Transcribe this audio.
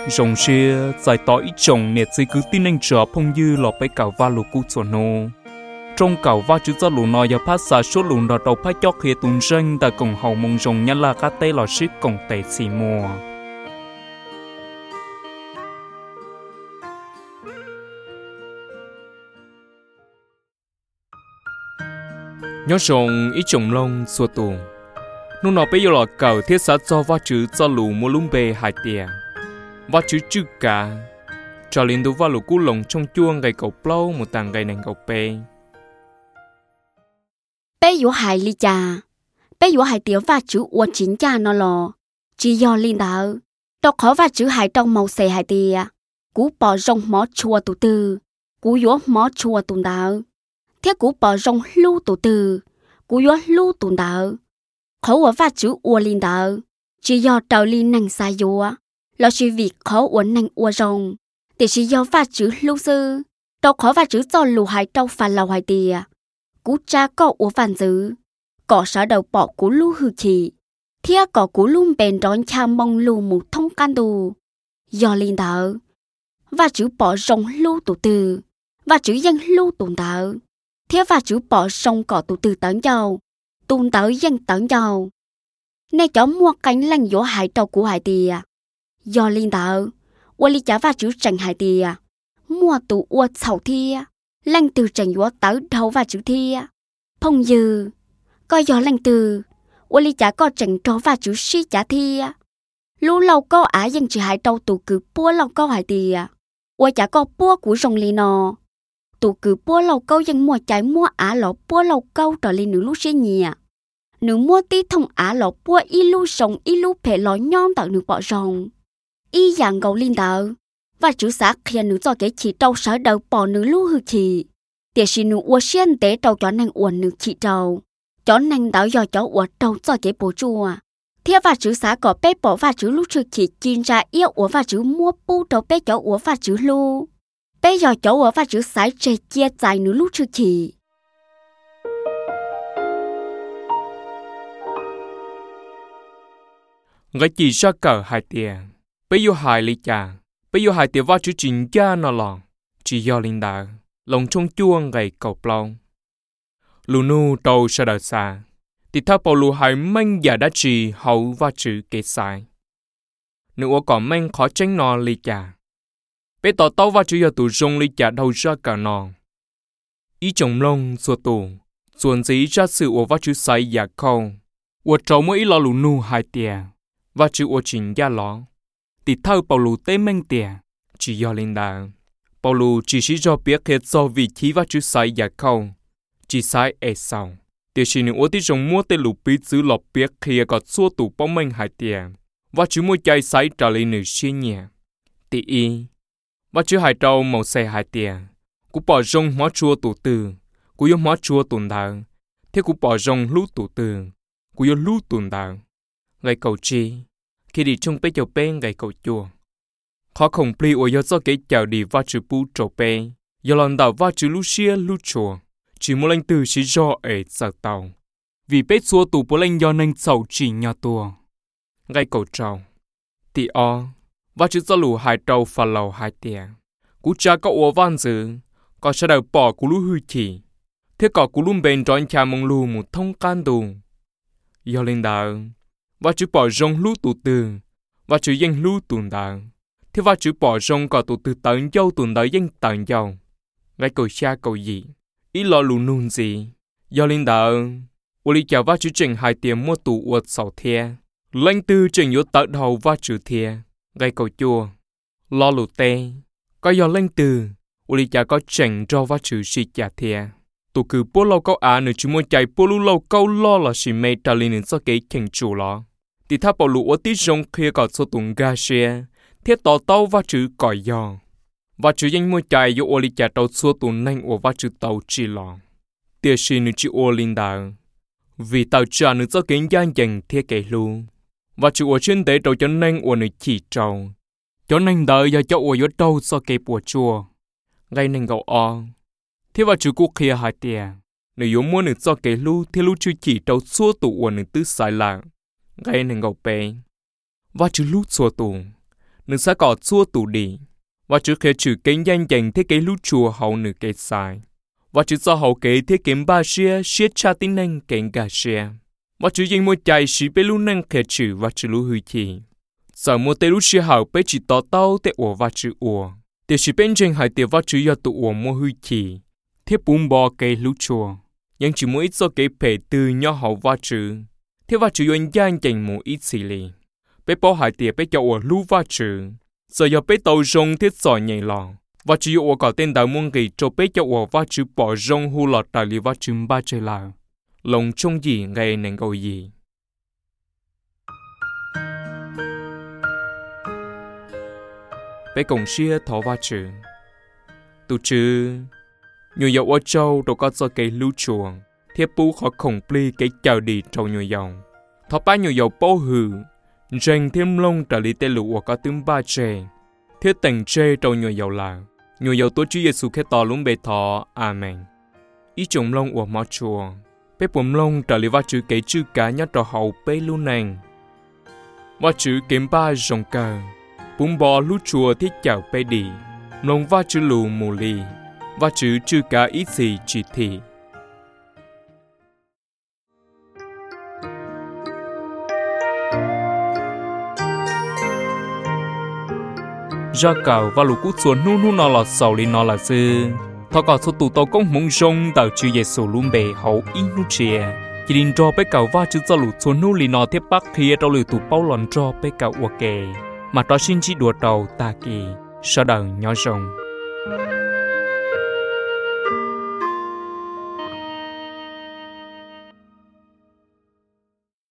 rồng xe giải tỏ ít chồng nè chỉ cứ tin anh chờ phong dư lọ bay cào va lù cú chuẩn nô trong cào va chữ cho lù nọ giờ phát xả số lù nọ đầu phát chót khía tuần ranh tại cổng hậu mông rồng nhăn là cá tê lò ship cổng tệ xì mùa nhớ rồng ít chồng lông xua tù nô nọ bây giờ lọ cào thiết sát cho va chữ cho lù mua lúng bề hại tiền va chữ chữ cả cho liên đủ va lù cú lồng trong chuông gầy cầu plau một tàng gầy nành cầu pe bé yếu hại li cha bé yếu hại tiểu va chữ uo chính cha nó lò chỉ do liên đạo đâu khó va chữ hại trong màu xẻ hại tìa cú bỏ rong mó chua tụ tư cú yếu mó chua tụ đạo thiết cú bỏ rong lưu tụ tư cú yếu lưu tụ đạo khó ở va chữ uo liên đạo chỉ do đầu liên nành sai yếu là chỉ vì khó uốn nành uo rong thì chỉ do va chữ lưu sư đâu khó va chữ cho lù hại đâu phản lầu hại tìa cú cha có uo phản dữ cỏ sở đầu bỏ cú lưu hư chỉ thiết cỏ cú luôn bền đón cha mong lưu một thông can đù do liên đạo và chữ bỏ rong lưu tụ từ và chữ dân lưu tụ đạo thiết và chữ bỏ rong cỏ tụ từ tấn giàu tụ đạo dân tấn giàu nay chó mua cánh lanh dỗ hại đầu cú hại tìa do liên đạo uo li trả và chữ trành hại tìa mua tụ uo sầu thia lanh từ trành dỗ tới đầu và chữ thia phong dư coi do lanh từ uo li trả có trành trò và chữ si trả thia lú lâu có á dân chỉ hại đầu tụ cứ bua lâu có hại tìa uo trả có bua của rồng li nò tụ cứ bua lâu câu dân mua trái mua á lọ bua lâu câu trở li nữ lú xí nhìa nữ mua tí thông á lọ bua y lú rồng y lú phê lọ nhon tạo nữ bỏ rồng y dạng gầu linh đạo và chữ xã khi nữ cho cái chỉ trâu sở đầu bỏ nữ lú hư chỉ để xí nữ uo xiên tế trâu chó nành uo nữ chỉ trâu chó nành đạo do chó uo trâu cho cái bố chua thiết và chữ xã có bé bỏ và chữ lú chữ chỉ chín ra yêu uo và chữ mua bu trâu bé chó uo và chữ lú bé giờ chó uo và chữ sải chê chia dài nữ lú chữ chỉ cái chỉ ra cờ hại tiền bây giờ hại lý cha bây giờ hại tiền va chữ chính cha nó lòng chỉ do linh đạo lòng trong chuông gầy cầu plau lù nu đầu sẽ đợi xa thì tháp bảo lù hại manh giả đã chỉ hậu va chữ kế sai nữa còn manh khó tránh nó lý cha bé tỏ tao va chữ giờ tụ rong lý cha đầu ra cả nó ý chồng lông xua tụ chuẩn gì ra sự ở va chữ sai giả không ở trâu mỗi lo lù nu hại tiền và chữ ô trình gia ló thì thao bảo lù tế mênh tiền chỉ do linh đạo bảo lù chỉ sĩ do biết hết do vị trí và chữ sai giả không chỉ sai e sau để chỉ những ô tí trong mua tê lù bí chữ lọp biết khi có xua tủ bóng mênh hại tiền và chữ mua chạy sai trả lời nữ xuyên nhẹ tí y và chữ hại trâu màu xe hại tiền cú bỏ rong hóa chua tủ từ cú yếu hóa chua tồn đạo thế cú bỏ rong lú tủ từ cú yếu lú tồn đạo gầy cầu chi khi đi chung bé chầu bên gầy cầu chùa khó không pli ở do cái chào đi va chữ bu trầu bé do lần đầu va chữ lu xia lu chùa chỉ một lần từ chỉ do ở giờ tàu vì bé xua tụ bố lần do nên sầu chỉ nhà tua gầy cầu trầu thì va chữ do lù hai trầu phà lầu hai tiền cú cha có ủa van dữ có sẽ đầu bỏ cú lu hư chỉ thế có cú lum bên tròn cha mong lu một thông can đù do lên đạo và chữ bỏ rong lú tụ từ và chữ dân lú tụn đạo thế và chữ bỏ rong có tụ từ tận dâu tụn đạo dân tận dâu ngay cầu xa cầu gì ý lo lù nôn gì do linh đạo ô li chào và chữ trình hai tiền mua tụ uất sầu thia lãnh tư trình yếu tận đầu và chữ thia ngay cầu chua lo lù tê có do lãnh tư ô li chào có trình cho và chữ si chả thia tụ cứ bố lâu câu á nữa chúng mua chạy bố lú lâu câu lo là chỉ mê trả linh cho cái khen chủ lo thì tháp bảo lũ ở tí rong kia có số tụng ga xe thiết tỏ tàu và chữ còi giò và chữ danh mua chạy do ô li chả tàu số tụng nhanh ở và chữ tàu chỉ lò tiếc xin nữ chữ ô linh đạo vì tàu trả nữ cho cái gian dành thiết kế luôn và chữ ở trên đấy tàu cho nhanh ở nữ chỉ trâu cho nhanh đợi và cho ở dưới đâu cho cái bùa chua gây nên gạo thế và chữ quốc kia hai tiền nữ yếu mua nữ cho cái lu thế lu chữ chỉ tàu số tụng ở nữ tứ sai lạc gây nên gạo bè và chữ lút xua tù nữ sẽ có chua tủ đi và chữ khi chữ cái danh dành thiết kế lũ chùa hậu nữ cái sai và chữ do hậu kế thiết kế ba xia cha tin năng cái gà xia và chữ danh một chạy xí bê lũ năng khi chữ và chữ lũ hủy thị giờ một tê lũ xia hậu bê chỉ tỏ tao tê ủa và chữ ủa để xí bên trên hai tê và chữ do tụ ủa mua hủy thị thiết bún bò cái lũ chùa nhưng chỉ mỗi ít do cái bể từ nhỏ hậu và chữ thiết và chữ doanh danh dành một ít xí lì bê bỏ hai tê bê cho ủa lũ và chữ giờ giờ bê tàu rong thiết giỏi nhảy lò và chỉ ủa có tên đạo môn kỳ cho bê cho ủa và chữ bỏ rong hu lọt đại lý và chữ ba chơi là lòng trong gì ngày nên cầu gì bê cổng xia thọ và chữ tụ chữ nhiều dầu ở châu đâu có do cái lưu chuồng thiết bú khó khổng pli cái chào đi trâu nhiều dầu thọ ba nhiều dầu bố hừ rèn thêm lông trở lý tê lũ có tướng ba chê thiết tình chê trâu nhiều dầu là nhiều dầu tôi Chúa Giêsu khét tỏ lũng bề thọ Amen ý trồng lông của mỏ chùa bê bùm lông trở lý va chữ cái chữ cá nhát trò hậu bê lưu nành va chữ kiếm ba rồng cờ bùm bò lũ chùa thiết chào bê đi lông va chữ lù mù lì va chữ chữ cá ít gì chỉ thị ra cầu và lũ cút xuống nu nó là sầu li nó là dư thọ có số tụ tàu công mông rong tàu chữ Giêsu luôn bề hậu in nu chia chỉ định cho bé cầu va chữ cho lũ xuống nu li nó tiếp bắc kia tàu lũ tụ bao lần cho bé cầu ok mà đó xin chỉ đùa tàu ta kỳ sau đầu nhỏ rong